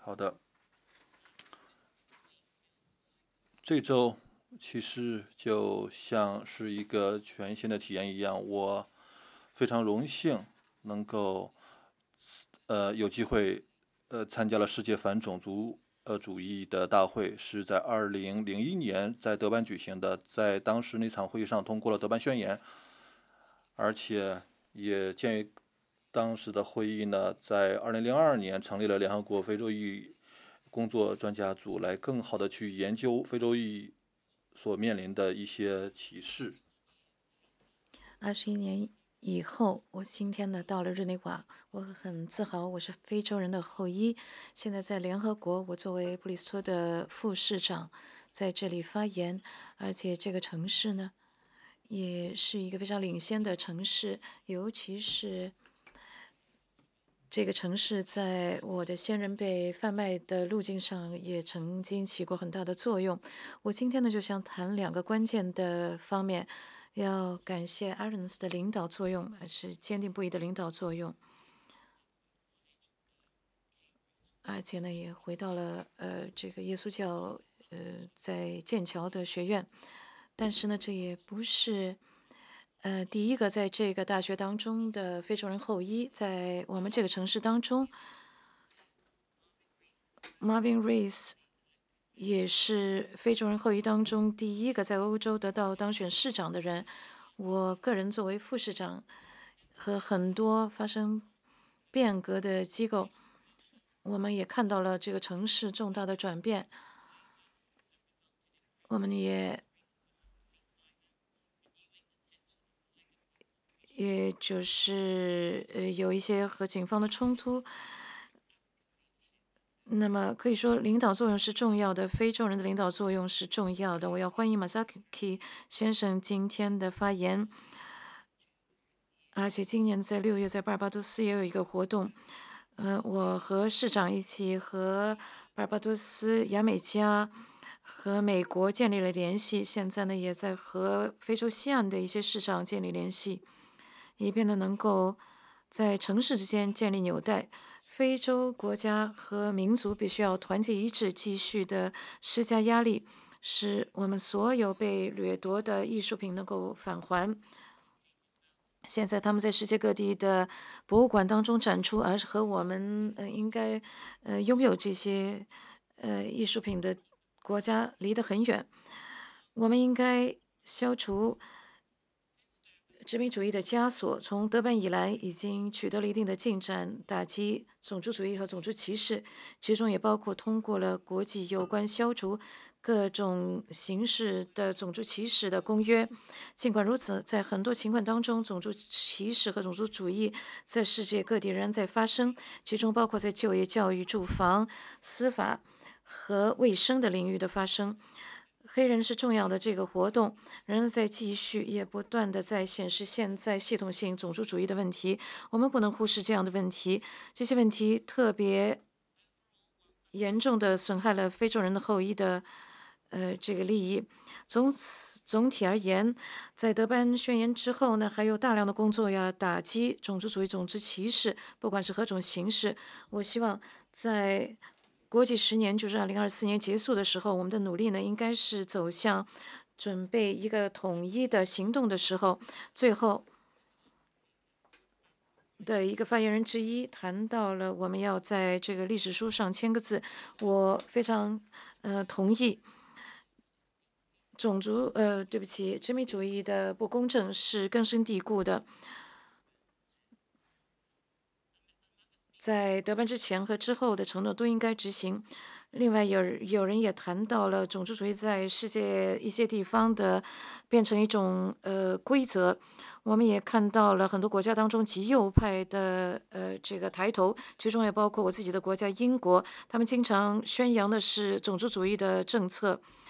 好的，这周其实就像是一个全新的体验一样，我非常荣幸能够有机会参加了世界反种族主义的大会，是在2001年在德班举行的，在当时那场会议上通过了德班宣言，而且也鉴于当时的会议呢，在2002年成立了联合国非洲裔工作专家组，来更好的去研究非洲裔所面临的一些歧视。 21年以后，我今天呢到了日内瓦，我很自豪，我是非洲人的后裔。现在在联合国，我作为布里斯托的副市长，在这里发言，而且这个城市呢，也是一个非常领先的城市，尤其是这个城市在我的先人被贩卖的路径上也曾经起过很大的作用。我今天呢就想谈两个关键的方面，要感谢 Aaron's 的领导作用，是坚定不移的领导作用，而且呢也回到了这个耶稣教在剑桥的学院，但是呢这也不是。第一个在这个大学当中的非洲人后裔，在我们这个城市当中，Marvin Rees 也是非洲人后裔当中第一个在欧洲得到当选市长的人。我个人作为副市长，和很多发生变革的机构，我们也看到了这个城市重大的转变。我们也就是有一些和警方的冲突。那么可以说，领导作用是重要的，非洲人的领导作用是重要的。我要欢迎马萨基先生今天的发言。而且今年在6月，在巴尔巴多斯也有一个活动，我和市长一起和巴尔巴多斯、牙买加和美国建立了联系，现在呢也在和非洲西岸的一些市长建立联系，以便呢能够在城市之间建立纽带。非洲国家和民族必须要团结一致，继续的施加压力，使我们所有被掠夺的艺术品能够返还。现在他们在世界各地的博物馆当中展出，而是和我们应该拥有这些艺术品的国家离得很远。我们应该消除殖民主义的枷锁，从德本以来已经取得了一定的进展，打击种族主义和种族歧视，其中也包括通过了国际有关消除各种形式的种族歧视的公约。尽管如此，在很多情况当中，种族歧视和种族主义在世界各地仍然在发生，其中包括在就业、教育、住房、司法和卫生的领域的发生。黑人是重要的这个活动，仍然在继续，也不断的在显示现在系统性种族主义的问题。我们不能忽视这样的问题，这些问题特别严重的损害了非洲人的后裔的这个利益。总体而言，在德班宣言之后呢，还有大量的工作要打击种族主义、种族歧视，不管是何种形式。我希望在国际10年，就是2024年结束的时候，我们的努力呢，应该是走向准备一个统一的行动的时候。最后的一个发言人之一谈到了我们要在这个历史书上签个字，我非常同意。对不起，殖民主义的不公正是根深蒂固的，在德班之前和之后的承诺都应该执行。另外有人也谈到了种族主义在世界一些地方的变成一种规则。我们也看到了很多国家当中极右派的这个抬头，其中也包括我自己的国家英国，他们经常宣扬的是种族主义的政策。